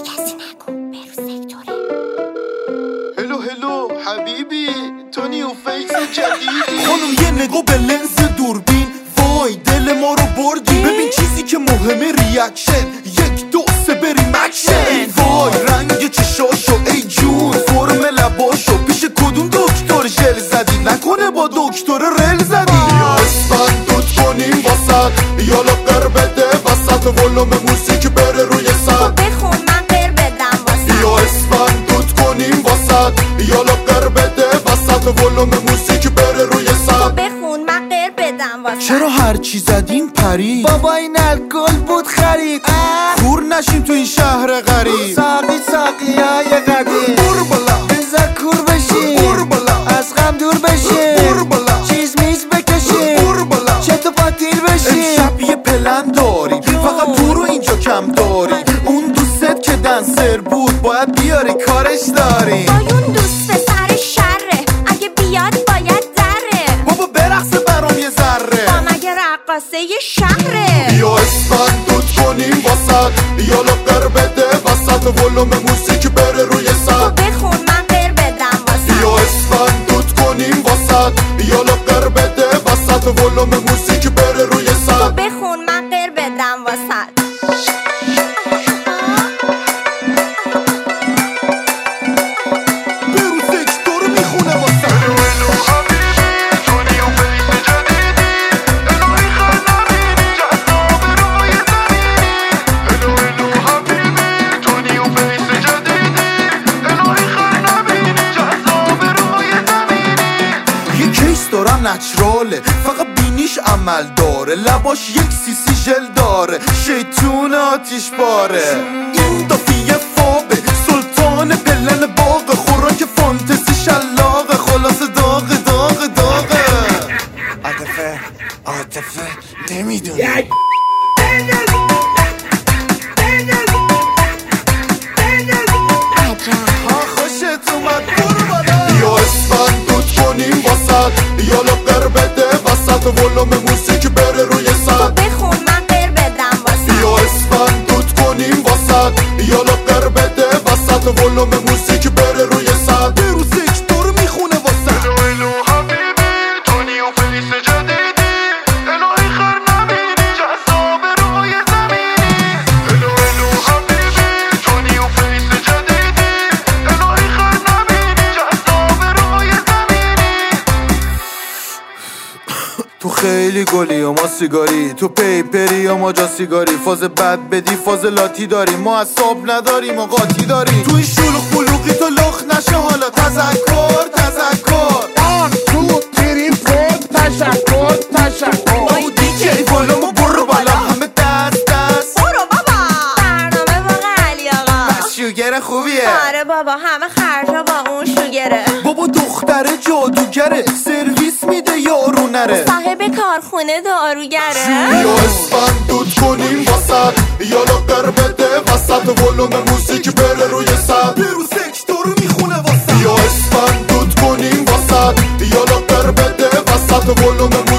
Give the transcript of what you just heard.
کسی نگو برو سکتوره. هلو حبیبی تو نیو فیس جدیدی. خانم یه نگاه به لنز دوربین، وای دل ما رو بردی. ببین چیزی که مهمه ریاکشن، 1 2 3 بریم اکشن. وای رنگ چشاشو ای جون، فرم لباشو پیش کدوم دکتر ژل زدی؟ نکنه با دکتر رل زدی؟ یا اسفند دود کنیم واسط، یا لقر بده وسط، ولوم موسیقی بره روی سد. بخون من قر بدم واسه. یا اسفند دود کنیم واسط، یا لقر بده وسط، ولوم موسیقی بره روی سد. بخون من قر بدم واسه. چرا هر چی زدیم پرید؟ بابا این الکل بود خرید. کور نشیم تو این شهر غریب. ساقی های قدیم بور بالا بذار کور بشی، بور بالا از غم دور بشی، بور بالا چیز میز بکشی، بور بالا چت و پاتیل بشی. امشب یه پلن داریم، فقط تو رو اینجا کم داری. اون دوستت که دنسر بود باید بیاری کارش داریم. اون دوست سر شره، اگه بیاد باید دره. بابا برقصه برام یه ذره. با مگه رقاصه یه شهره. یا اسفند دود کنیم واسط، یا لقر بده وسط، ولوم موسیقی بره روی سد. بخون من قر بدم واسه. یا اسفند دود کنیم واسط، یا لقر بده وسط، ولوم موسیقی بره روی سد. بخون من قر بدم واسه. برو سکتور میخونه واسه. یه کیس دارم نچراله، فقط بینیش عمل داره، لباش 1 سیسی ژل داره، شیطون آتیش باره. این دافیه فابه، سلطان پلن باغ، خوراک فانتزی شلاقه، خلاص داغه. عاطفه نمیدونی. خوشت اومد برو بالا. یا اسفند دود کنیم واسط، یا لقر بده وسط، ولوم موسیقی بره روی سد. بخون من قر بدم واسه. یا اسفند دود کنیم واسط، یا لقر بده وسط، ولوم موسیقی بره روی سد. برو سکتور میخونه واسه. تو خیلی گلی و ما سیگاری، تو پیپری و ما جا سیگاری، فاز بد بدی فاز لاتی داریم، ما اصاب نداریم و قاطی داریم. تو این شلوغ بلوغی تو لخ نشه حالا. تذکر 1 2 3 4 تشکر. او دیجی بالامو برو بالا، همه دست برو بابا. برنامه واقع علی آقا. بس شوگر خوبیه. آره بابا همه خرجا با اون شوگره. بابا دختره جادوگره، سرویس میده یارو نره. صاحب کارخونه داروگره. یا اسفند دود کنیم واسط، یا لقر بده وسط، ولوم موسیقی بره روی سد. برو سکتور میخونه واسه. یا اسفند دود کنیم واسط، یا لقر بده وسط، ولوم